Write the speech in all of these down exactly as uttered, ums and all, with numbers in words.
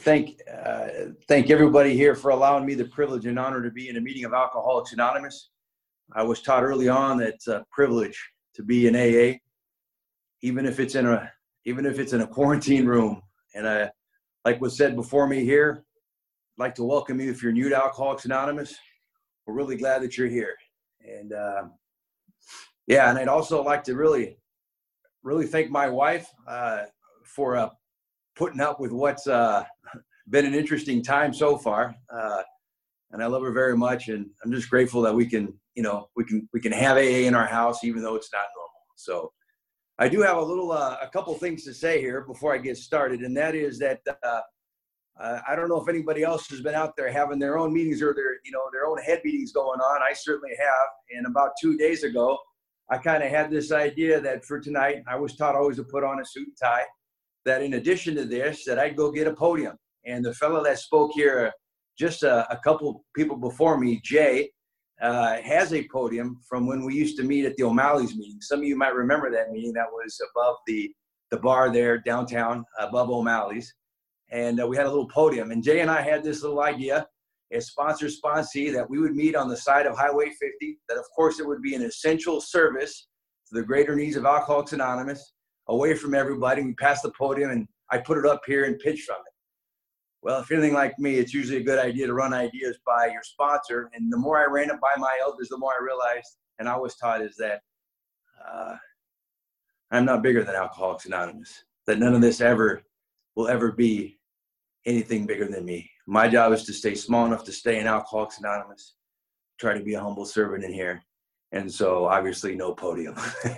thank uh, thank everybody here for allowing me the privilege and honor to be in a meeting of Alcoholics Anonymous. I was taught early on that it's a privilege to be in A A, even if it's in a even if it's in a quarantine room. And I, like was said before me here, I'd like to welcome you if you're new to Alcoholics Anonymous. We're really glad that you're here. And uh, yeah, and I'd also like to really, really thank my wife uh, for uh, putting up with what's uh, been an interesting time so far. Uh, and I love her very much. And I'm just grateful that we can, you know, we can, we can have A A in our house, even though it's not normal. So I do have a little, uh, a couple things to say here before I get started. And that is that uh, uh, I don't know if anybody else has been out there having their own meetings or their, you know, their own head meetings going on. I certainly have. And about two days ago, I kind of had this idea that for tonight, I was taught always to put on a suit and tie, that in addition to this, that I'd go get a podium. And the fellow that spoke here, just a, a couple people before me, Jay, uh, has a podium from when we used to meet at the O'Malley's meeting. Some of you might remember that meeting. That was above the, the bar there downtown, above O'Malley's. And uh, we had a little podium. And Jay and I had this little idea as sponsor sponsee that we would meet on the side of Highway fifty, that of course it would be an essential service to the greater needs of Alcoholics Anonymous, away from everybody. We passed the podium and I put it up here and pitched from it. Well, if you're anything like me, it's usually a good idea to run ideas by your sponsor. And the more I ran it by my elders, the more I realized, and I was taught, is that uh, I'm not bigger than Alcoholics Anonymous, that none of this ever will ever be anything bigger than me. My job is to stay small enough to stay in Alcoholics Anonymous, try to be a humble servant in here. And so obviously no podium.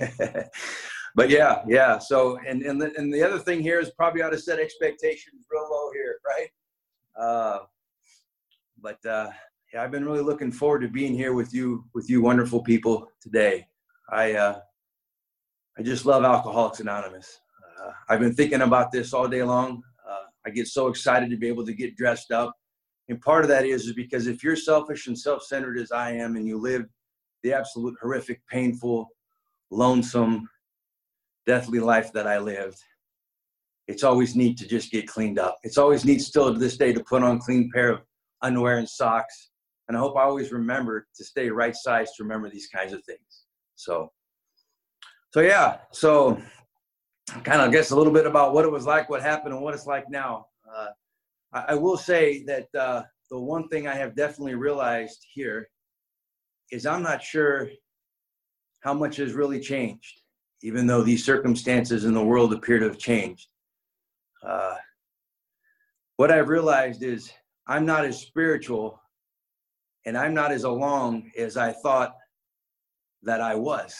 But yeah, yeah. So, and, and, the, and the other thing here is probably ought to set expectations real low here, right? Uh, but uh, yeah, I've been really looking forward to being here with you, with you wonderful people today. I, uh, I just love Alcoholics Anonymous. Uh, I've been thinking about this all day long. Uh, I get so excited to be able to get dressed up. And part of that is, is because if you're selfish and self-centered as I am, and you live the absolute horrific, painful, lonesome, deathly life that I lived, it's always neat to just get cleaned up. It's always neat still to this day to put on a clean pair of underwear and socks. And I hope I always remember to stay right sized to remember these kinds of things. So, so yeah, so kind of guess a little bit about what it was like, what happened, and what it's like now. Uh, I, I will say that uh, the one thing I have definitely realized here is I'm not sure how much has really changed, even though these circumstances in the world appear to have changed. Uh, what I've realized is I'm not as spiritual and I'm not as along as I thought that I was.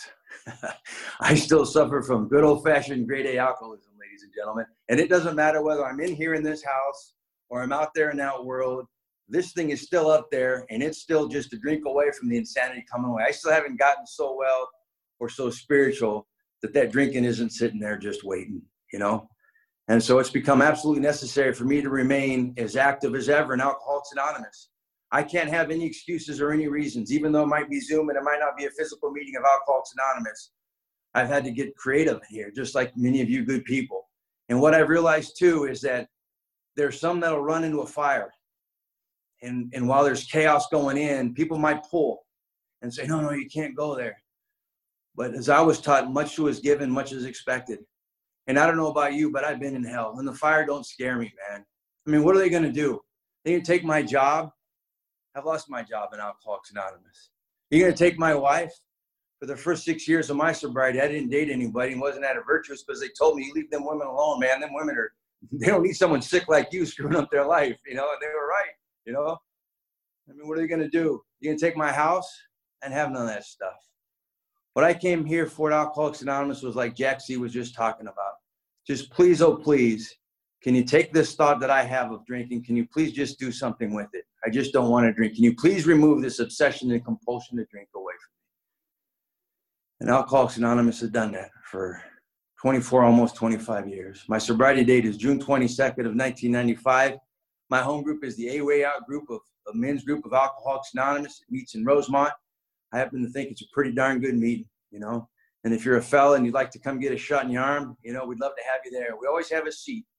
I still suffer from good old-fashioned grade A alcoholism, ladies and gentlemen. And it doesn't matter whether I'm in here in this house or I'm out there in that world. This thing is still up there, and it's still just a drink away from the insanity coming away. I still haven't gotten so well or so spiritual that that drinking isn't sitting there just waiting, you know? And so it's become absolutely necessary for me to remain as active as ever in Alcoholics Anonymous. I can't have any excuses or any reasons, even though it might be Zoom and it might not be a physical meeting of Alcoholics Anonymous. I've had to get creative here, just like many of you good people. And what I've realized too is that there's some that'll run into a fire. And, and while there's chaos going in, people might pull and say, no, no, you can't go there. But as I was taught, much was given, much is expected. And I don't know about you, but I've been in hell. And the fire don't scare me, man. I mean, what are they going to do? They're going to take my job? I've lost my job in Alcoholics Anonymous. You're going to take my wife? For the first six years of my sobriety, I didn't date anybody and wasn't that virtuous because they told me, you leave them women alone, man. Them women are, they don't need someone sick like you screwing up their life, you know, and they were right, you know. I mean, what are they going to do? You're going to take my house? And have none of that stuff. What I came here for at Alcoholics Anonymous was like Jack C was just talking about. Just please, oh please, can you take this thought that I have of drinking? Can you please just do something with it? I just don't want to drink. Can you please remove this obsession and compulsion to drink away from me? And Alcoholics Anonymous has done that for twenty-four, almost twenty-five years. My sobriety date is June twenty-second of nineteen ninety-five. My home group is the A Way Out group of a men's group of Alcoholics Anonymous. It meets in Rosemont. I happen to think it's a pretty darn good meeting, you know. And if you're a fella and you'd like to come get a shot in your arm, you know, we'd love to have you there. We always have a seat.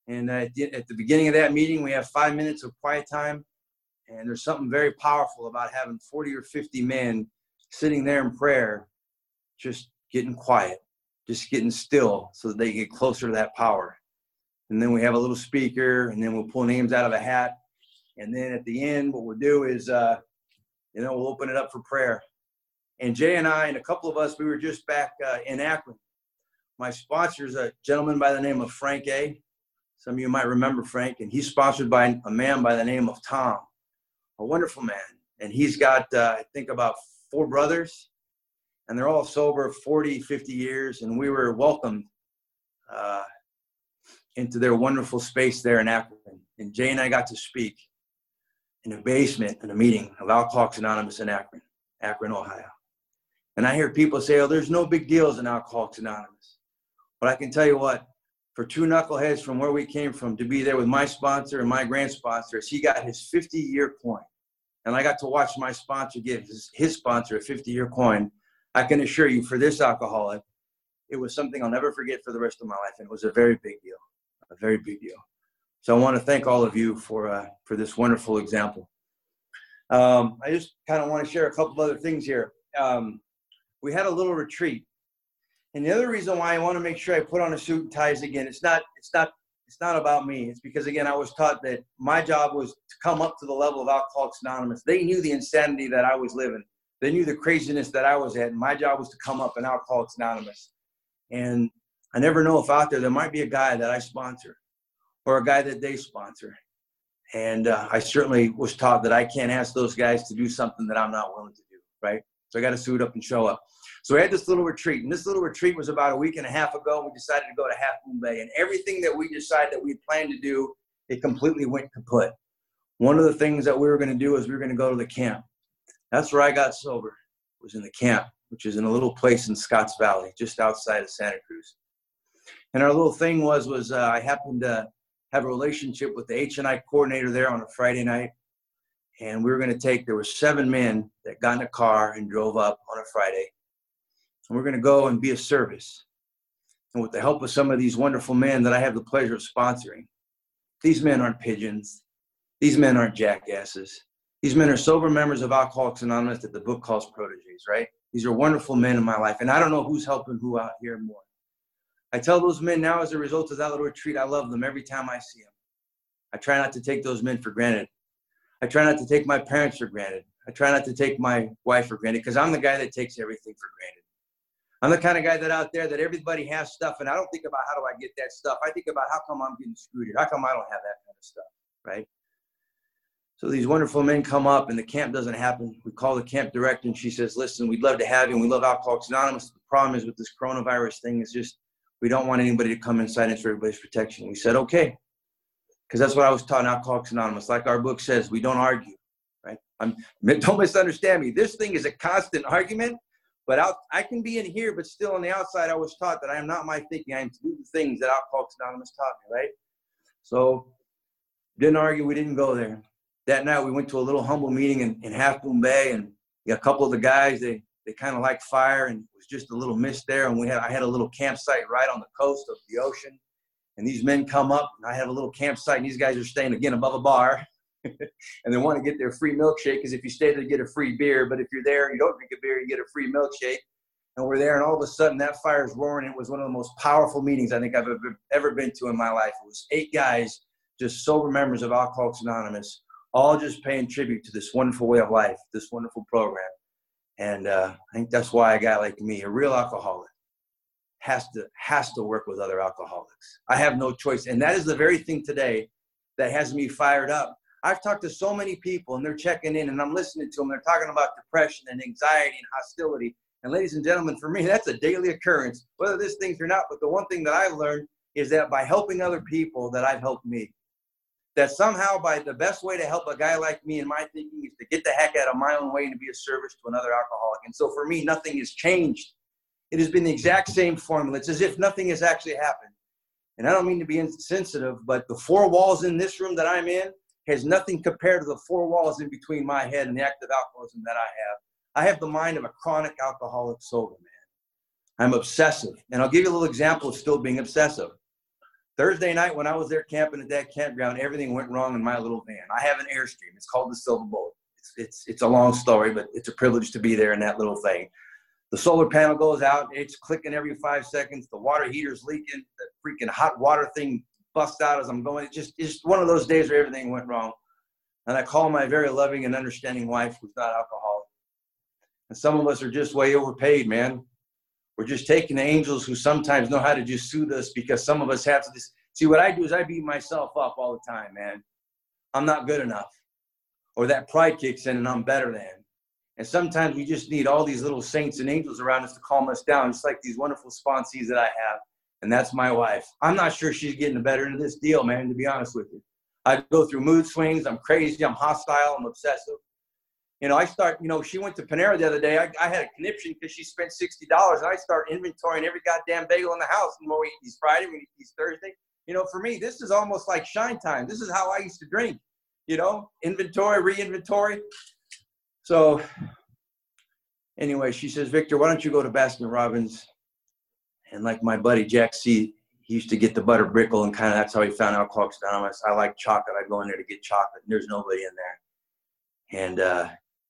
And at the, at the beginning of that meeting, we have five minutes of quiet time. And there's something very powerful about having forty or fifty men sitting there in prayer, just getting quiet, just getting still so that they get closer to that power. And then we have a little speaker, and then we'll pull names out of a hat. And then at the end, what we'll do is, uh, you know, we'll open it up for prayer. And Jay and I and a couple of us, we were just back uh, in Akron. My sponsor is a gentleman by the name of Frank A. Some of you might remember Frank, and he's sponsored by a man by the name of Tom, a wonderful man. And he's got, uh, I think, about four brothers, and they're all sober forty, fifty years. And we were welcomed uh, into their wonderful space there in Akron. And Jay and I got to speak in a basement in a meeting of Alcoholics Anonymous in Akron, Akron, Ohio. And I hear people say, oh, there's no big deals in Alcoholics Anonymous. But I can tell you what, for two knuckleheads from where we came from to be there with my sponsor and my grand sponsor, as he got his fifty-year coin, and I got to watch my sponsor give his, his sponsor a fifty-year coin, I can assure you, for this alcoholic, it was something I'll never forget for the rest of my life, and it was a very big deal, a very big deal. So I want to thank all of you for uh, for this wonderful example. Um, I just kind of want to share a couple of other things here. Um, we had a little retreat. And the other reason why I want to make sure I put on a suit and ties again, it's not, it's not, it's not about me. It's because, again, I was taught that my job was to come up to the level of Alcoholics Anonymous. They knew the insanity that I was living. They knew the craziness that I was at. And my job was to come up in Alcoholics Anonymous. And I never know if out there, there might be a guy that I sponsor or a guy that they sponsor. And uh, I certainly was taught that I can't ask those guys to do something that I'm not willing to do, right? So I got to suit up and show up. So we had this little retreat, and this little retreat was about a week and a half ago, and we decided to go to Half Moon Bay. And everything that we decided that we planned to do, it completely went kaput. One of the things that we were going to do is we were going to go to the camp. That's where I got sober, was in the camp, which is in a little place in Scotts Valley, just outside of Santa Cruz. And our little thing was, was uh, I happened to have a relationship with the H and I coordinator there on a Friday night. And we were going to take, there were seven men that got in a car and drove up on a Friday. And we're going to go and be of service. And with the help of some of these wonderful men that I have the pleasure of sponsoring, these men aren't pigeons. These men aren't jackasses. These men are sober members of Alcoholics Anonymous that the book calls proteges, right? These are wonderful men in my life. And I don't know who's helping who out here more. I tell those men now, as a result of that little retreat, I love them every time I see them. I try not to take those men for granted. I try not to take my parents for granted. I try not to take my wife for granted, because I'm the guy that takes everything for granted. I'm the kind of guy that out there that everybody has stuff, and I don't think about how do I get that stuff. I think about how come I'm getting screwed here? How come I don't have that kind of stuff, right? So these wonderful men come up, and the camp doesn't happen. We call the camp director, and she says, listen, we'd love to have you, and we love Alcoholics Anonymous. The problem is with this coronavirus thing is just we don't want anybody to come inside. It's for everybody's protection. We said, okay, because that's what I was taught in Alcoholics Anonymous. Like our book says, we don't argue, right? I'm, don't misunderstand me. This thing is a constant argument. But out, I can be in here, but still on the outside, I was taught that I am not my thinking. I am to do the things that Alcoholics Anonymous taught me, right? So didn't argue. We didn't go there. That night, we went to a little humble meeting in, in Half Moon Bay, and a couple of the guys, they they kind of like fire, and it was just a little mist there. And we had I had a little campsite right on the coast of the ocean. And these men come up, and I have a little campsite, and these guys are staying, again, above a bar. And they want to get their free milkshake, because if you stay there, you get a free beer. But if you're there and you don't drink a beer, you get a free milkshake. And we're there, and all of a sudden, that fire is roaring. It was one of the most powerful meetings I think I've ever, ever been to in my life. It was eight guys, just sober members of Alcoholics Anonymous, all just paying tribute to this wonderful way of life, this wonderful program. And uh, I think that's why a guy like me, a real alcoholic, has to has to work with other alcoholics. I have no choice. And that is the very thing today that has me fired up. I've talked to so many people, and they're checking in, and I'm listening to them. They're talking about depression and anxiety and hostility. And ladies and gentlemen, for me, that's a daily occurrence, whether this thing's or not. But the one thing that I've learned is that by helping other people, that I've helped me. That somehow, by the best way to help a guy like me in my thinking is to get the heck out of my own way and to be of service to another alcoholic. And so for me, nothing has changed. It has been the exact same formula. It's as if nothing has actually happened. And I don't mean to be insensitive, but the four walls in this room that I'm in has nothing compared to the four walls in between my head and the active alcoholism that I have. I have the mind of a chronic alcoholic sober man. I'm obsessive. And I'll give you a little example of still being obsessive. Thursday night when I was there camping at that campground, everything went wrong in my little van. I have an Airstream. It's called the Silver Bullet. It's, it's, it's a long story, but it's a privilege to be there in that little thing. The solar panel goes out. It's clicking every five seconds. The water heater's leaking. The freaking hot water thing busts out as I'm going. It's just, it's just one of those days where everything went wrong. And I call my very loving and understanding wife, who's not alcoholic. And some of us are just way overpaid, man. We're just taking the angels who sometimes know how to just soothe us, because some of us have to just, see, what I do is I beat myself up all the time, man. I'm not good enough. Or that pride kicks in and I'm better than. And sometimes we just need all these little saints and angels around us to calm us down. It's like these wonderful sponsees that I have. And that's my wife. I'm not sure she's getting the better end of this deal, man, to be honest with you. I go through mood swings. I'm crazy. I'm hostile. I'm obsessive. You know, I start, you know, she went to Panera the other day. I, I had a conniption because she spent sixty dollars, and I start inventorying every goddamn bagel in the house. And we eat these Friday, we eat these Thursday. You know, for me, this is almost like shine time. This is how I used to drink, you know, inventory, re-inventory. So anyway, she says, Victor, why don't you go to Baskin Robbins? And like my buddy Jack C., he used to get the butter brickle, and kind of that's how he found Alcoholics Anonymous. I like chocolate. I go in there to get chocolate, and there's nobody in there. And uh,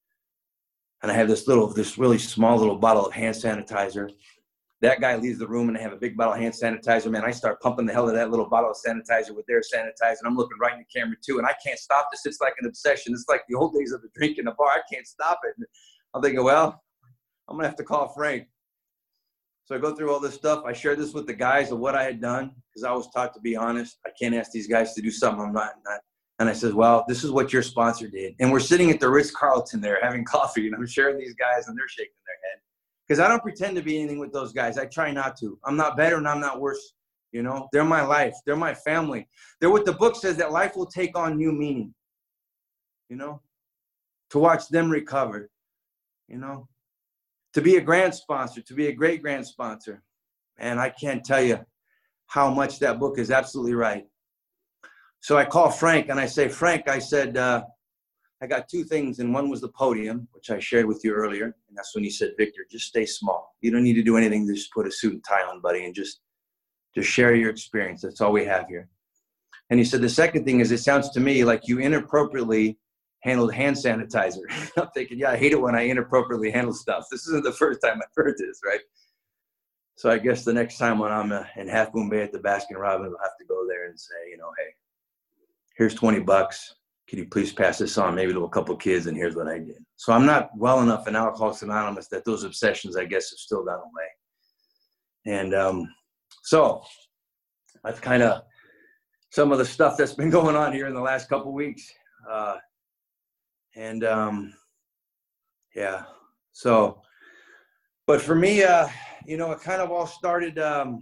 and I have this little, this really small little bottle of hand sanitizer. That guy leaves the room, and I have a big bottle of hand sanitizer. Man, I start pumping the hell of that little bottle of sanitizer with their sanitizer, and I'm looking right in the camera too, and I can't stop this. It's like an obsession. It's like the old days of the drink in the bar. I can't stop it. And I'm thinking, well, I'm gonna have to call Frank. So I go through all this stuff. I share this with the guys of what I had done, because I was taught to be honest. I can't ask these guys to do something I'm not. not. And I said, well, this is what your sponsor did. And we're sitting at the Ritz-Carlton there having coffee, and I'm sharing these guys, and they're shaking their head. Because I don't pretend to be anything with those guys. I try not to. I'm not better and I'm not worse. You know, they're my life. They're my family. They're what the book says, that life will take on new meaning. You know, to watch them recover, you know. To be a grand sponsor, to be a great grand sponsor. And I can't tell you how much that book is absolutely right. So I call Frank and I say, Frank, I said, uh, I got two things. And one was the podium, which I shared with you earlier. And that's when he said, Victor, just stay small. You don't need to do anything. Just put a suit and tie on, buddy, and just, just share your experience. That's all we have here. And he said, the second thing is, it sounds to me like you inappropriately handled hand sanitizer. I'm thinking, yeah, I hate it when I inappropriately handle stuff. This isn't the first time I've heard this, right? So I guess the next time when I'm uh, in Half Moon Bay at the Baskin Robbins, I'll have to go there and say, you know, hey, here's twenty bucks. Can you please pass this on maybe to a couple kids, and here's what I did. So I'm not well enough in Alcoholics Anonymous that those obsessions, I guess, have still gone away. And um, so that's kind of some of the stuff that's been going on here in the last couple of weeks. Uh, And, um, yeah, so, but for me, uh, you know, it kind of all started, um,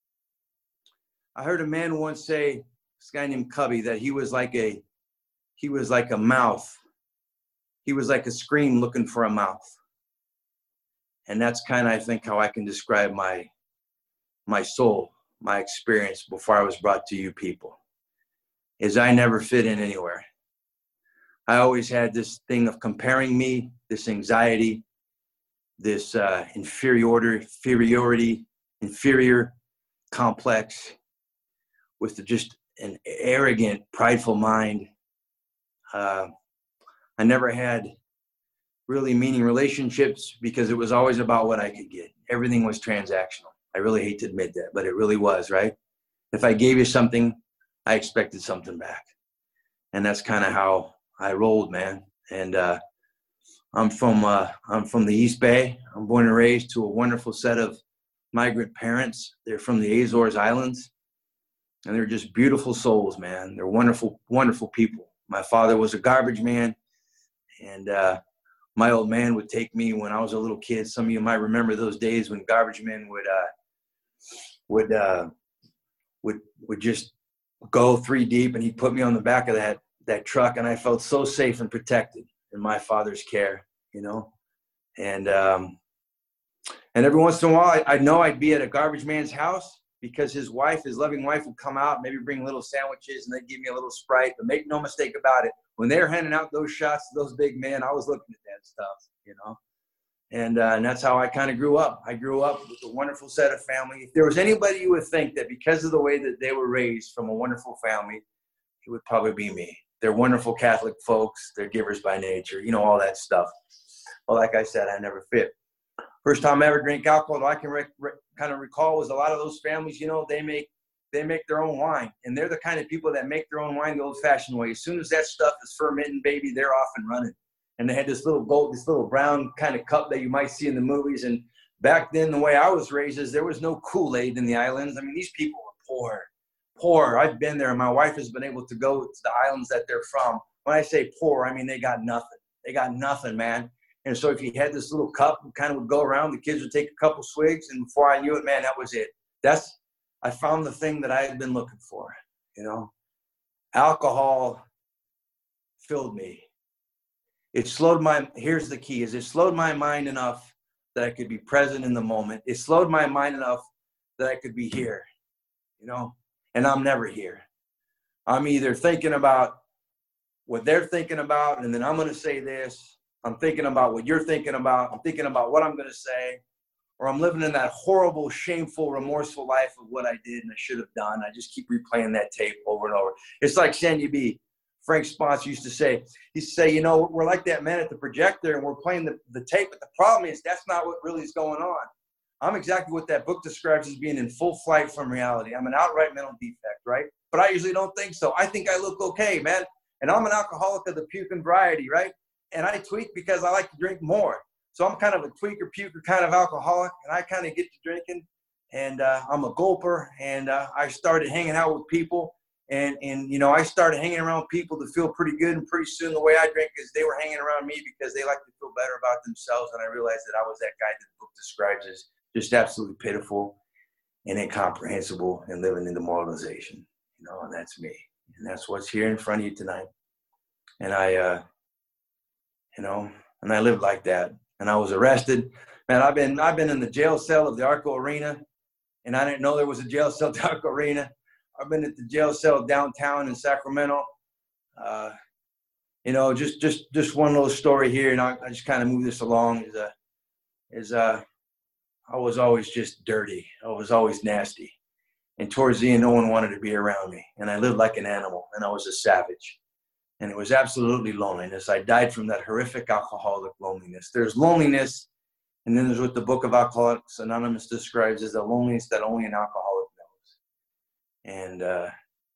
I heard a man once say, this guy named Cubby, that he was like a, he was like a mouth. He was like a scream looking for a mouth. And that's kind of, I think, how I can describe my, my soul, my experience before I was brought to you people, is I never fit in anywhere. I always had this thing of comparing me, this anxiety, this uh, inferiority, inferiority, inferior complex, with the, just an arrogant, prideful mind. Uh, I never had really meaning relationships because it was always about what I could get. Everything was transactional. I really hate to admit that, but it really was, right? If I gave you something, I expected something back. And that's kind of how I rolled, man. And uh, I'm from uh, I'm from the East Bay. I'm born and raised to a wonderful set of migrant parents. They're from the Azores Islands, and they're just beautiful souls, man. They're wonderful, wonderful people. My father was a garbage man, and uh, my old man would take me when I was a little kid. Some of you might remember those days when garbage men would uh, would uh, would would just go three deep, and he'd put me on the back of that that truck, and I felt so safe and protected in my father's care, you know. And um, and every once in a while, I, I know I'd be at a garbage man's house because his wife, his loving wife, would come out, maybe bring little sandwiches, and they'd give me a little Sprite. But make no mistake about it, when they were handing out those shots to those big men, I was looking at that stuff, you know. And, uh, and that's how I kind of grew up. I grew up with a wonderful set of family. If there was anybody you would think that because of the way that they were raised from a wonderful family, it would probably be me. They're wonderful Catholic folks. They're givers by nature, you know, all that stuff. Well, like I said, I never fit. First time I ever drank alcohol that I can re- re- kind of recall was a lot of those families, you know, they make they make their own wine. And they're the kind of people that make their own wine the old-fashioned way. As soon as that stuff is fermenting, baby, they're off and running. And they had this little gold, this little brown kind of cup that you might see in the movies. And back then, the way I was raised is there was no Kool-Aid in the islands. I mean, these people were poor, poor. I've been there, and my wife has been able to go to the islands that they're from. When I say poor, I mean they got nothing. They got nothing, man. And so if you had this little cup, it kind of would go around, the kids would take a couple swigs, and before I knew it, man, that was it. That's, I found the thing that I had been looking for, you know. Alcohol filled me. It slowed my, here's the key, is it slowed my mind enough that I could be present in the moment. It slowed my mind enough that I could be here, you know, and I'm never here. I'm either thinking about what they're thinking about, and then I'm going to say this. I'm thinking about what you're thinking about. I'm thinking about what I'm going to say, or I'm living in that horrible, shameful, remorseful life of what I did and I should have done. I just keep replaying that tape over and over. It's like Sandy B. Frank Spons used to say, he used to say, you know, we're like that man at the projector and we're playing the, the tape, but the problem is that's not what really is going on. I'm exactly what that book describes as being in full flight from reality. I'm an outright mental defect, right? But I usually don't think so. I think I look okay, man. And I'm an alcoholic of the puking variety, right? And I tweak because I like to drink more. So I'm kind of a tweaker, puker kind of alcoholic, and I kind of get to drinking. And uh, I'm a gulper, and uh, I started hanging out with people. And, and, you know, I started hanging around people to feel pretty good. And pretty soon the way I drank is they were hanging around me because they like to feel better about themselves. And I realized that I was that guy that the book describes as just absolutely pitiful and incomprehensible and living in demoralization. You know, and that's me. And that's what's here in front of you tonight. And I, uh, you know, and I lived like that. And I was arrested. Man, I've been, I've been in the jail cell of the Arco Arena, and I didn't know there was a jail cell at the Arco Arena. I've been at the jail cell downtown in Sacramento. Uh, you know, just just just one little story here, and I, I just kind of move this along. Is uh, is uh, I was always just dirty. I was always nasty, and towards the end, no one wanted to be around me, and I lived like an animal, and I was a savage, and it was absolutely loneliness. I died from that horrific alcoholic loneliness. There's loneliness, and then there's what the Book of Alcoholics Anonymous describes as the loneliness that only an alcoholic. And uh,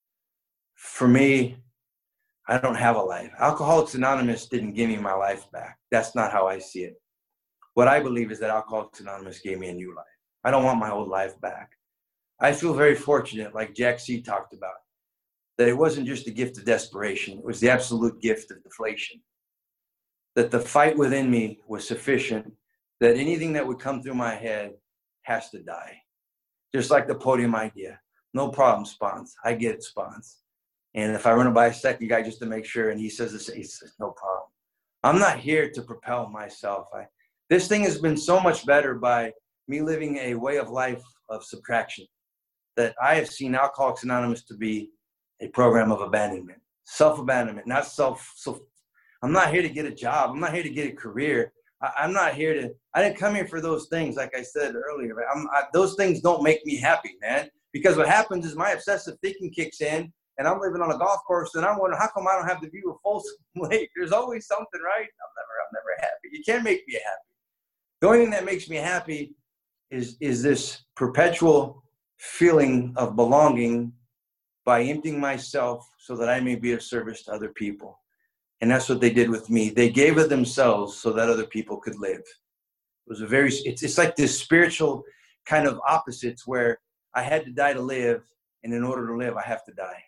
for me, I don't have a life. Alcoholics Anonymous didn't give me my life back. That's not how I see it. What I believe is that Alcoholics Anonymous gave me a new life. I don't want my old life back. I feel very fortunate, like Jack C. talked about, that it wasn't just a gift of desperation. It was the absolute gift of deflation. That the fight within me was sufficient, that anything that would come through my head has to die. Just like the podium idea. No problem, Spons. I get it, Spons. And if I run it by a second guy just to make sure, and he says this, he says, no problem. I'm not here to propel myself. I, this thing has been so much better by me living a way of life of subtraction that I have seen Alcoholics Anonymous to be a program of abandonment, self-abandonment, not self. So I'm not here to get a job. I'm not here to get a career. I, I'm not here to, I didn't come here for those things. Like I said earlier, I'm, I, those things don't make me happy, man. Because what happens is my obsessive thinking kicks in, and I'm living on a golf course, and I'm wondering, how come I don't have the view of Folsom Lake? There's always something, right? I'm never, I'm never happy. You can't make me happy. The only thing that makes me happy is, is this perpetual feeling of belonging by emptying myself so that I may be of service to other people. And that's what they did with me. They gave of themselves so that other people could live. It was a very, it's, it's like this spiritual kind of opposites where I had to die to live, and in order to live, I have to die.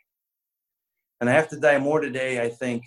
And I have to die more today, I think,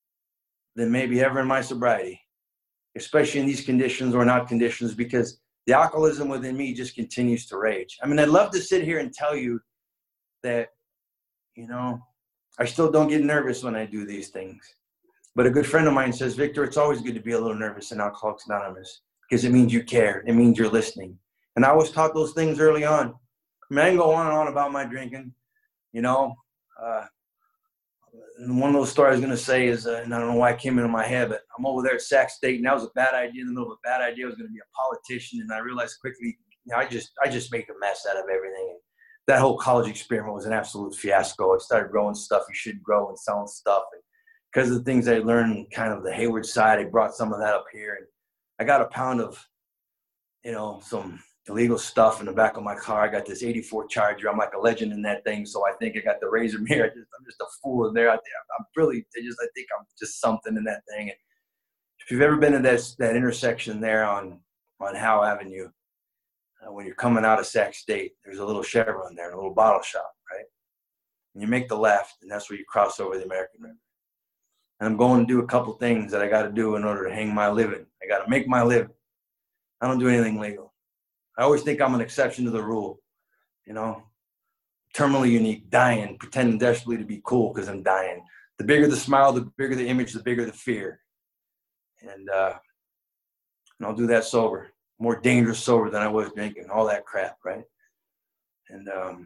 than maybe ever in my sobriety, especially in these conditions or not conditions, because the alcoholism within me just continues to rage. I mean, I'd love to sit here and tell you that, you know, I still don't get nervous when I do these things. But a good friend of mine says, Victor, it's always good to be a little nervous in Alcoholics Anonymous because it means you care. It means you're listening. And I was taught those things early on. I mean, I can go on and on about my drinking, you know. Uh, one of those stories I was going to say is, uh, and I don't know why it came into my head, but I'm over there at Sac State, and that was a bad idea. In the middle of a bad idea, I was going to be a politician, and I realized quickly, you know, I just I just make a mess out of everything. And that whole college experiment was an absolute fiasco. I started growing stuff you shouldn't grow and selling stuff, and because of the things I learned, kind of the Hayward side, I brought some of that up here, and I got a pound of, you know, some illegal stuff in the back of my car. I got this eighty-four Charger. I'm like a legend in that thing. So I think I got the razor mirror. I just, I'm just a fool in there. I, I'm really, I just, I think I'm just something in that thing. And if you've ever been in that, that intersection there on, on Howe Avenue, uh, when you're coming out of Sac State, there's a little Chevron there, a little bottle shop, right? And you make the left, and that's where you cross over the American River. And I'm going to do a couple things that I got to do in order to hang my living. I got to make my living. I don't do anything legal. I always think I'm an exception to the rule, you know, terminally unique, dying, pretending desperately to be cool because I'm dying. The bigger the smile, the bigger the image, the bigger the fear. And, uh, and I'll do that sober, more dangerous sober than I was drinking, all that crap, right? And um,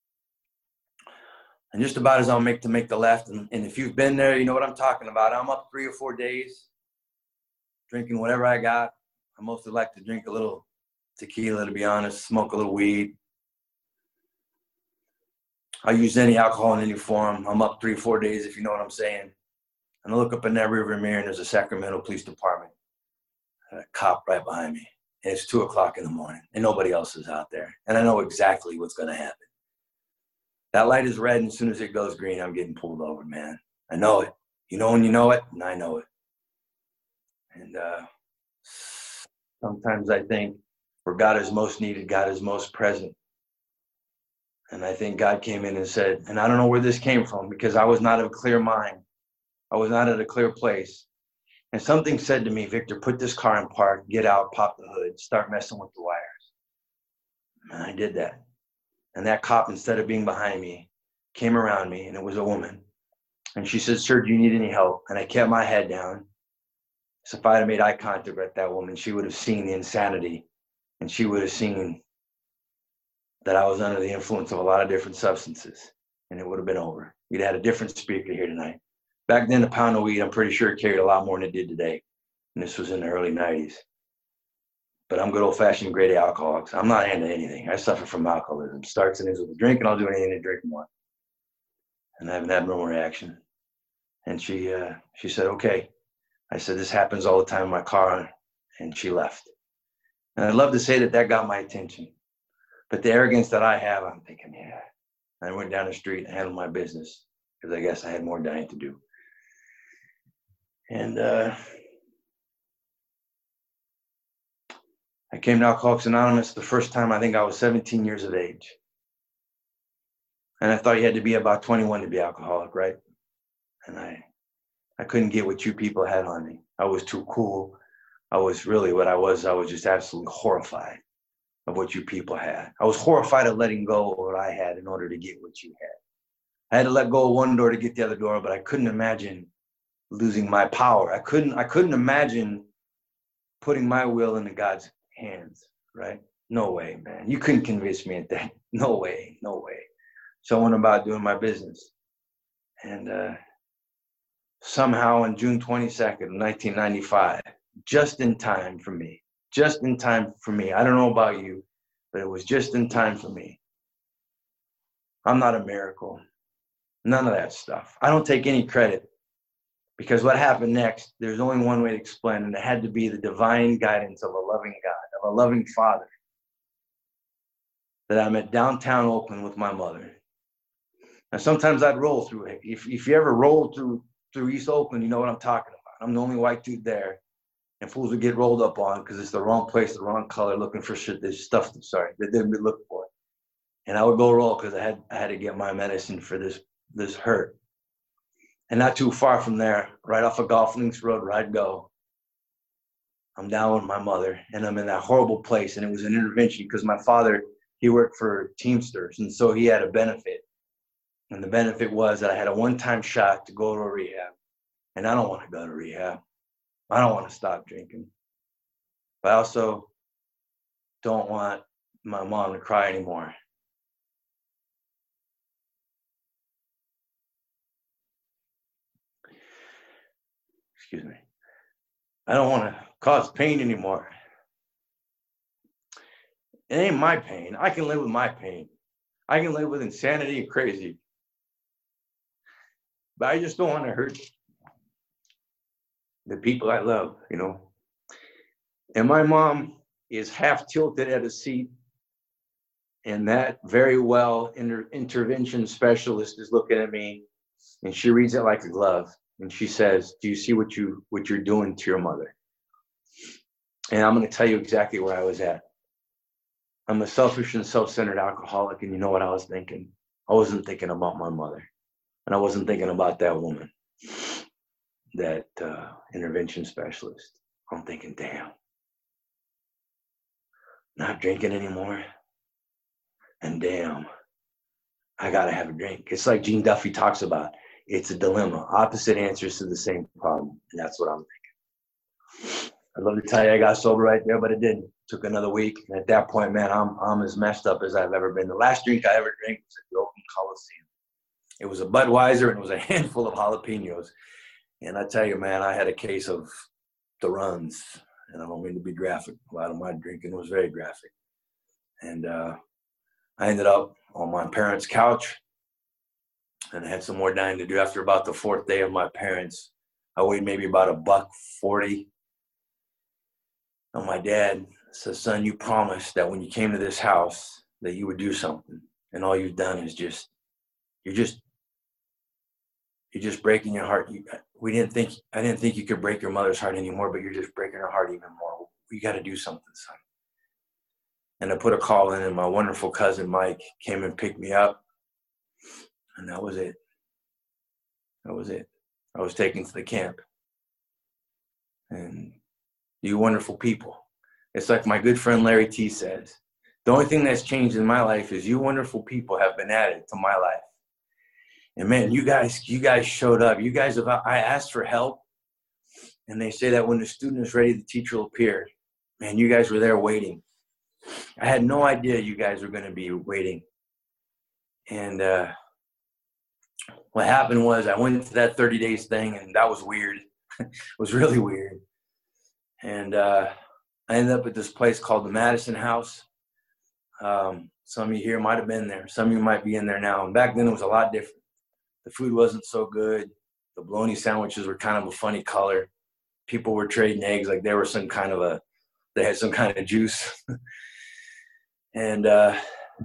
and just about as I'll make to make the left. And, and if you've been there, you know what I'm talking about. I'm up three or four days drinking whatever I got. I mostly like to drink a little tequila, to be honest, smoke a little weed. I use any alcohol in any form. I'm up three, four days, if you know what I'm saying. And I look up in that rearview mirror, and there's a Sacramento Police Department, and a cop right behind me. And it's two o'clock in the morning, and nobody else is out there. And I know exactly what's going to happen. That light is red, and as soon as it goes green, I'm getting pulled over, man. I know it. You know when you know it, and I know it. And uh, sometimes I think, where God is most needed, God is most present. And I think God came in and said, and I don't know where this came from because I was not of a clear mind. I was not at a clear place. And something said to me, Victor, put this car in park, get out, pop the hood, start messing with the wires. And I did that. And that cop, instead of being behind me, came around me, and it was a woman. And she said, sir, do you need any help? And I kept my head down. So if I had made eye contact with that woman, she would have seen the insanity. And she would have seen that I was under the influence of a lot of different substances, and it would have been over. We'd had a different speaker here tonight. Back then, a pound of weed, I'm pretty sure it carried a lot more than it did today. And this was in the early nineties. But I'm good old-fashioned grade A alcoholics. I'm not into anything. I suffer from alcoholism. Starts and ends with a drink, and I'll do anything to drink more. And I have an abnormal reaction. And she, uh, she said, okay. I said, this happens all the time in my car, and she left. And I'd love to say that that got my attention. But the arrogance that I have, I'm thinking, yeah. I went down the street and handled my business because I guess I had more dying to do. And uh, I came to Alcoholics Anonymous the first time I think I was seventeen years of age. And I thought you had to be about twenty-one to be alcoholic, right? And I, I couldn't get what you people had on me. I was too cool. I was really what I was. I was just absolutely horrified of what you people had. I was horrified of letting go of what I had in order to get what you had. I had to let go of one door to get the other door, but I couldn't imagine losing my power. I couldn't, I couldn't imagine putting my will into God's hands, right? No way, man. You couldn't convince me at that. No way, no way. So I went about doing my business. And uh, somehow on June twenty-second, nineteen ninety-five, just in time for me, just in time for me. I don't know about you, but it was just in time for me. I'm not a miracle. None of that stuff. I don't take any credit because what happened next, there's only one way to explain, and it had to be the divine guidance of a loving God, of a loving Father. That I'm at downtown Oakland with my mother. And sometimes I'd roll through it. If, if you ever rolled through, through East Oakland, you know what I'm talking about. I'm the only white dude there. And fools would get rolled up on because it's the wrong place, the wrong color, looking for shit, this stuff, sorry, that didn't be looked for. And I would go roll because I had I had to get my medicine for this this hurt. And not too far from there, right off of Golf Links Road where I'd go, I'm down with my mother, and I'm in that horrible place. And it was an intervention because my father, he worked for Teamsters, and so he had a benefit. And the benefit was that I had a one-time shot to go to a rehab. And I don't want to go to rehab. I don't want to stop drinking. But I also don't want my mom to cry anymore. excuse me. I don't want to cause pain anymore. It ain't my pain. I can live with my pain. I can live with insanity and crazy. But I just don't want to hurt the people I love, you know. And my mom is half tilted at a seat, and that very well inter- intervention specialist is looking at me, and she reads it like a glove, and she says, "Do you see what you what you're doing to your mother?" And I'm going to tell you exactly where I was at. I'm a selfish and self-centered alcoholic, and you know what I was thinking? I wasn't thinking about my mother, and I wasn't thinking about that woman, that uh, intervention specialist. I'm thinking, damn, not drinking anymore, and damn, I gotta have a drink. It's like Gene Duffy talks about. It's a dilemma, opposite answers to the same problem, and that's what I'm thinking. I'd love to tell you I got sober right there, but it didn't. It took another week, and at that point, man, I'm I'm as messed up as I've ever been. The last drink I ever drank was at the Oakland Coliseum. It was a Budweiser, and it was a handful of jalapenos. And I tell you, man, I had a case of the runs, and I don't mean to be graphic. A lot of my drinking was very graphic. And uh, I ended up on my parents' couch, and I had some more dying to do. After about the fourth day of my parents, I weighed maybe about a buck forty. And my dad says, "Son, you promised that when you came to this house that you would do something, and all you've done is just, you're just, you're just breaking your heart. You, we didn't think, I didn't think you could break your mother's heart anymore, but you're just breaking her heart even more. You got to do something, son." And I put a call in, and my wonderful cousin Mike came and picked me up, and that was it. That was it. I was taken to the camp. And you wonderful people. It's like my good friend Larry T says, the only thing that's changed in my life is you wonderful people have been added to my life. And man, you guys, you guys showed up. You guys have, I asked for help, and they say that when the student is ready, the teacher will appear. Man, you guys were there waiting. I had no idea you guys were going to be waiting. And uh, what happened was I went to that thirty days thing, and that was weird. It was really weird. And uh, I ended up at this place called the Madison House. Um, some of you here might have been there. Some of you might be in there now. And back then it was a lot different. The food wasn't so good. The bologna sandwiches were kind of a funny color. People were trading eggs like they were some kind of a, they had some kind of juice. And uh,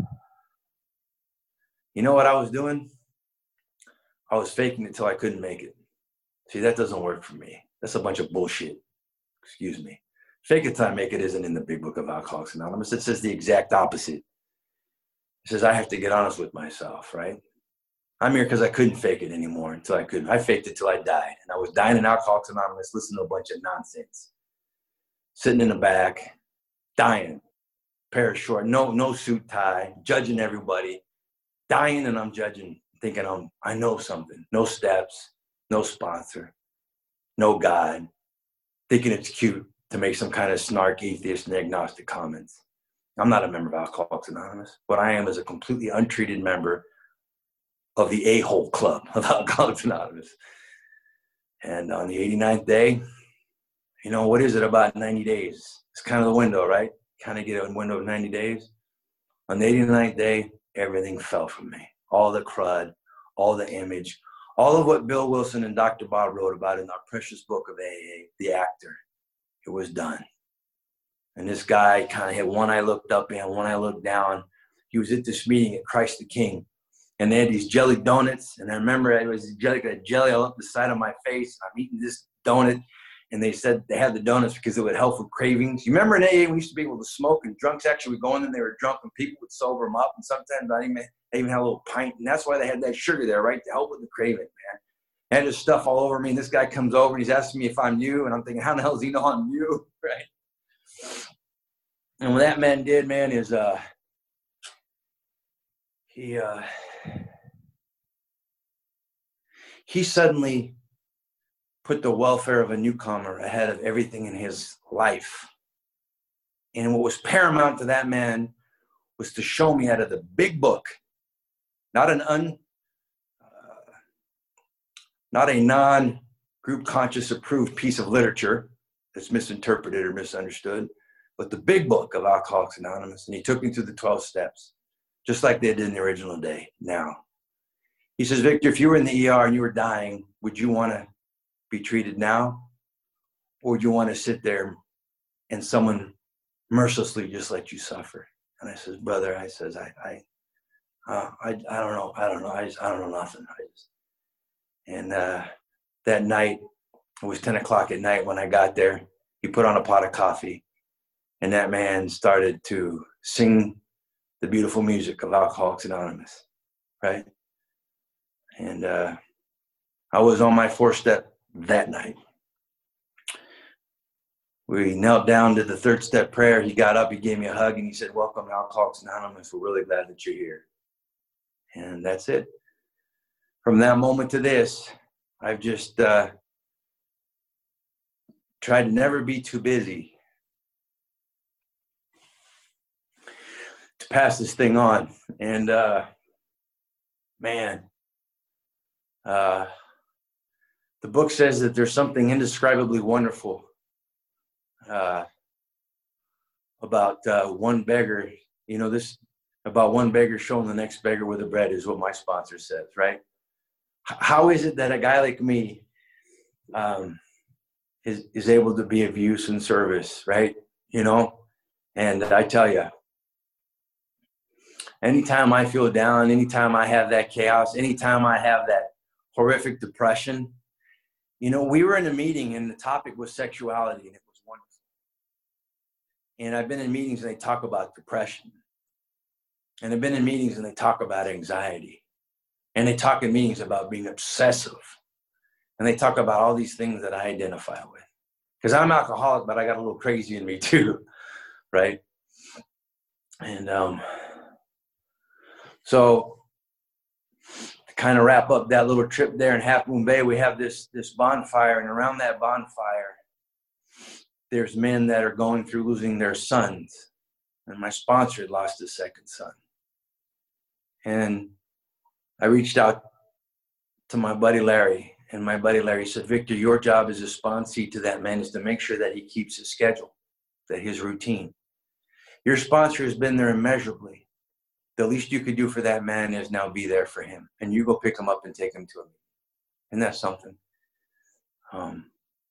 you know what I was doing? I was faking it till I couldn't make it. See, that doesn't work for me. That's a bunch of bullshit. Excuse me. Fake it till I make it isn't in the big book of Alcoholics Anonymous. It says the exact opposite. It says I have to get honest with myself, right? I'm here because I couldn't fake it anymore until I couldn't. I faked it till I died. And I was dying in Alcoholics Anonymous, listening to a bunch of nonsense. Sitting in the back, dying. Pair of short, no, no suit tie, judging everybody. Dying, and I'm judging, thinking I'm, I know something. No steps, no sponsor, no God. Thinking it's cute to make some kind of snark, atheist, and agnostic comments. I'm not a member of Alcoholics Anonymous. What I am is a completely untreated member of the a-hole club of Alcoholics Anonymous. And on the eighty-ninth day, you know, what is it about ninety days? It's kind of the window, right? Kind of get a window of ninety days. On the eighty-ninth day, everything fell from me. All the crud, all the image, all of what Bill Wilson and Doctor Bob wrote about in our precious book of A A, The Actor. It was done. And this guy kind of had one eye looked up and one eye looked down. He was at this meeting at Christ the King. And they had these jelly donuts. And I remember it was jelly, got jelly all up the side of my face. I'm eating this donut. And they said they had the donuts because it would help with cravings. You remember in A A, we used to be able to smoke, and drunks actually would go in and they were drunk, and people would sober them up. And sometimes I even, they even had a little pint. And that's why they had that sugar there, right, to help with the craving, man. I had this stuff all over me, and this guy comes over, and he's asking me if I'm new. And I'm thinking, how the hell does he know I'm new, right? And what that man did, man, is uh, he uh, he suddenly put the welfare of a newcomer ahead of everything in his life. And what was paramount to that man was to show me out of the big book, not an un, uh, not a non group conscious approved piece of literature that's misinterpreted or misunderstood, but the big book of Alcoholics Anonymous. And he took me through the twelve steps, just like they did in the original day. Now, he says, Victor, if you were in the E R and you were dying, would you want to be treated now? Or would you want to sit there and someone mercilessly just let you suffer? And I says, brother, I says, I, I, uh, I, I don't know. I don't know. I just, I don't know nothing. I just, and uh, that night, it was ten o'clock at night when I got there. He put on a pot of coffee, and that man started to sing the beautiful music of Alcoholics Anonymous, right? And uh, I was on my fourth step that night. We knelt down to the third step prayer. He got up, he gave me a hug, and he said, welcome to Alcoholics Anonymous. We're really glad that you're here. And that's it. From that moment to this, I've just uh, tried to never be too busy to pass this thing on. And uh, man, uh, the book says that there's something indescribably wonderful uh, about uh, one beggar, you know, this about one beggar showing the next beggar where the bread is, what my sponsor says, right? How is it that a guy like me um, is, is able to be of use and service, right? You know, and I tell you, anytime I feel down, anytime I have that chaos, anytime I have that horrific depression, you know, we were in a meeting and the topic was sexuality, and it was wonderful. And I've been in meetings and they talk about depression. And I've been in meetings and they talk about anxiety. And they talk in meetings about being obsessive. And they talk about all these things that I identify with. Because I'm alcoholic, but I got a little crazy in me too, right? And um, so to kind of wrap up that little trip there in Half Moon Bay, we have this, this bonfire. And around that bonfire, there's men that are going through losing their sons. And my sponsor had lost his second son. And I reached out to my buddy Larry, and my buddy Larry said, Victor, your job as a sponsee to that man is to make sure that he keeps his schedule, that his routine. Your sponsor has been there immeasurably. The least you could do for that man is now be there for him, and you go pick him up and take him to him. And that's something. Um,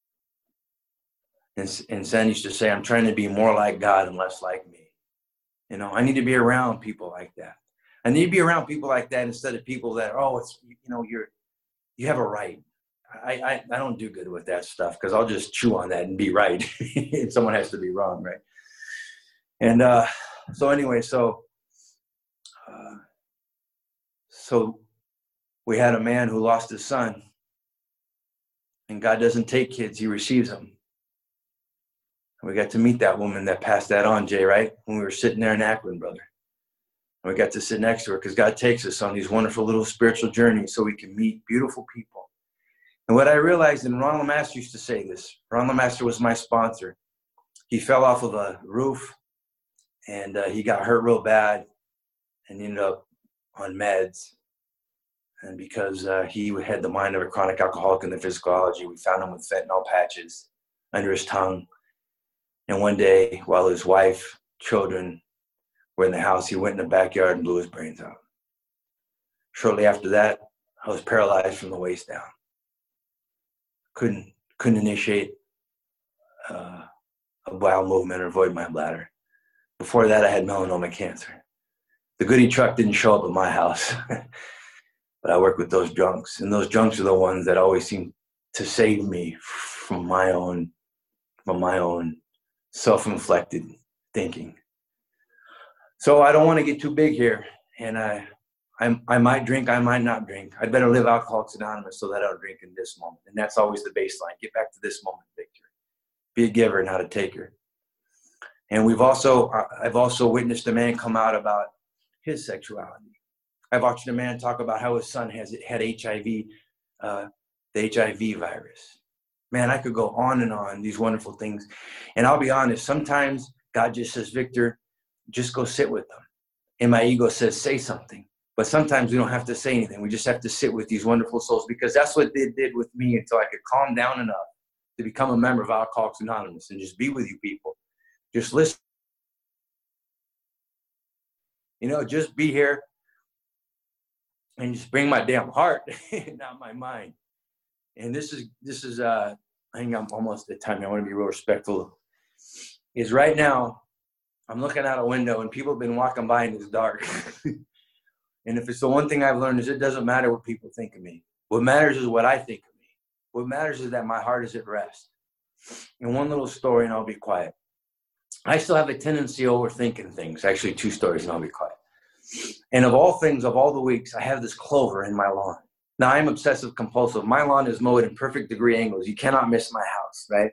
and, and Sandy used to say, I'm trying to be more like God and less like me. You know, I need to be around people like that. I need to be around people like that instead of people that, oh, it's, you know, you're, you have a right. I, I, I don't do good with that stuff because I'll just chew on that and be right. And someone has to be wrong, right? And uh, so anyway, so, uh, so we had a man who lost his son, and God doesn't take kids, he receives them. And we got to meet that woman that passed that on, Jay, right? When we were sitting there in Akron, brother. We got to sit next to her because God takes us on these wonderful little spiritual journeys so we can meet beautiful people. And what I realized, and Ron LeMaster used to say this, Ron LeMaster was my sponsor. He fell off of a roof and uh, he got hurt real bad and ended up on meds. And because uh, he had the mind of a chronic alcoholic in the physicology, we found him with fentanyl patches under his tongue. And one day, while his wife, children, were in the house, he went in the backyard and blew his brains out. Shortly after that, I was paralyzed from the waist down. Couldn't couldn't initiate uh, a bowel movement or void my bladder. Before that, I had melanoma cancer. The goodie truck didn't show up at my house, but I work with those drunks, and those drunks are the ones that always seem to save me from my own, from my own self-inflicted thinking. So I don't want to get too big here, and I, I, I might drink, I might not drink. I'd better live Alcoholics Anonymous so that I'll drink in this moment, and that's always the baseline. Get back to this moment, Victor. Be a giver, not a taker. And we've also, I've also witnessed a man come out about his sexuality. I've watched a man talk about how his son has had H I V, uh, the H I V virus. Man, I could go on and on, these wonderful things. And I'll be honest, sometimes God just says, Victor, just go sit with them. And my ego says, say something. But sometimes we don't have to say anything. We just have to sit with these wonderful souls, because that's what they did with me until I could calm down enough to become a member of Alcoholics Anonymous and just be with you people. Just listen. You know, just be here and just bring my damn heart, not my mind. And this is, this is, uh, I think I'm almost at time. I want to be real respectful. Is right now, I'm looking out a window and people have been walking by and it's dark. And if it's the one thing I've learned is it doesn't matter what people think of me. What matters is what I think of me. What matters is that my heart is at rest. And one little story and I'll be quiet. I still have a tendency of overthinking things. Actually, two stories and I'll be quiet. And of all things, of all the weeks, I have this clover in my lawn. Now, I'm obsessive compulsive. My lawn is mowed in perfect degree angles. You cannot miss my house, right?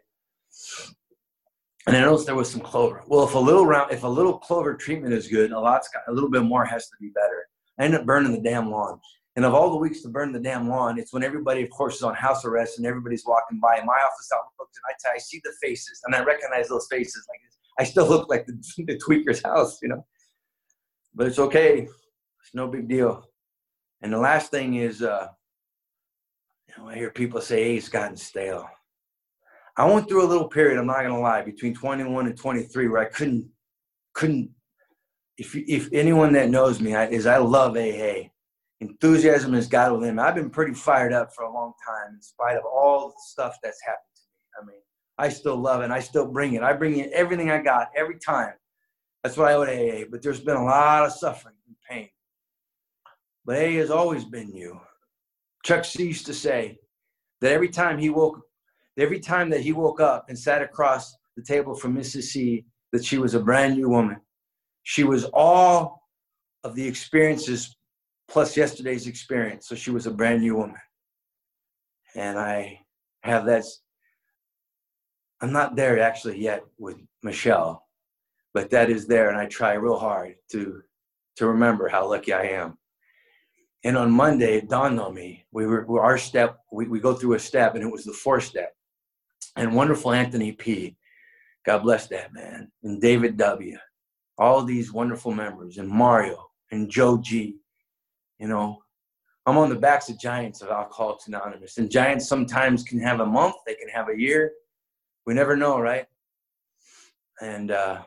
And I noticed there was some clover. Well, if a little round, if a little clover treatment is good, a lot's got, a little bit more has to be better. I end up burning the damn lawn. And of all the weeks to burn the damn lawn, it's when everybody, of course, is on house arrest and everybody's walking by. And my office outlooks, and I, tell, I see the faces, and I recognize those faces. Like I still look like the, the tweaker's house, you know. But it's okay. It's no big deal. And the last thing is, uh, you know, I hear people say, hey, it's gotten stale. I went through a little period, I'm not going to lie, between twenty-one and twenty-three where I couldn't, couldn't, if if anyone that knows me, I, is I love A A. Enthusiasm has got within me. I've been pretty fired up for a long time in spite of all the stuff that's happened to me. I mean, I still love it. And I still bring it. I bring in everything I got every time. That's what I owe to A A. But there's been a lot of suffering and pain. But A A has always been you. Chuck C used to say that every time he woke, every time that he woke up and sat across the table from Missus C, that she was a brand new woman. She was all of the experiences plus yesterday's experience. So she was a brand new woman. And I have that. I'm not there actually yet with Michelle, but that is there. And I try real hard to, to remember how lucky I am. And on Monday, it dawned on me, we were, our step, we, we go through a step, and it was the fourth step. And wonderful Anthony P., God bless that man, and David W., all these wonderful members, and Mario, and Joe G. You know, I'm on the backs of giants of Alcoholics Anonymous. And giants sometimes can have a month, they can have a year. We never know, right? And uh,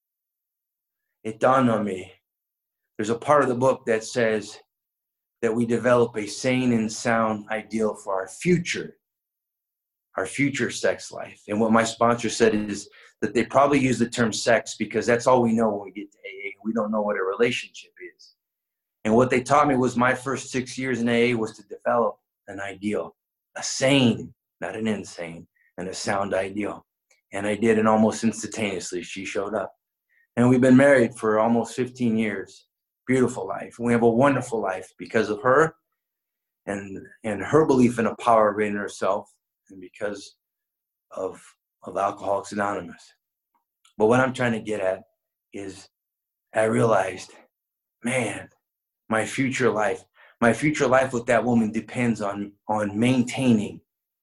it dawned on me, there's a part of the book that says that we develop a sane and sound ideal for our future, our future sex life. And what my sponsor said is that they probably use the term sex because that's all we know when we get to A A. We don't know what a relationship is. And what they taught me was my first six years in A A was to develop an ideal, a sane, not an insane, and a sound ideal. And I did, and almost instantaneously she showed up. And we've been married for almost fifteen years. Beautiful life. We have a wonderful life because of her and, and her belief in a power within herself, and because of, of Alcoholics Anonymous. But what I'm trying to get at is I realized, man, my future life, my future life with that woman depends on, on maintaining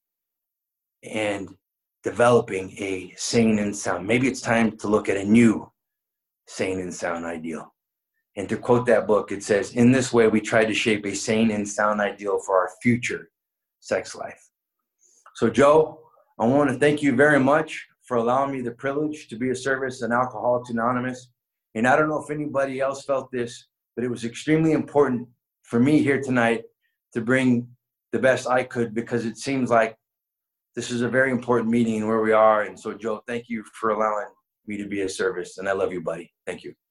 and developing a sane and sound. Maybe it's time to look at a new sane and sound ideal. And to quote that book, it says, in this way, we try to shape a sane and sound ideal for our future sex life. So, Joe, I want to thank you very much for allowing me the privilege to be of service in Alcoholics Anonymous. And I don't know if anybody else felt this, but it was extremely important for me here tonight to bring the best I could, because it seems like this is a very important meeting where we are. And so, Joe, thank you for allowing me to be of service. And I love you, buddy. Thank you.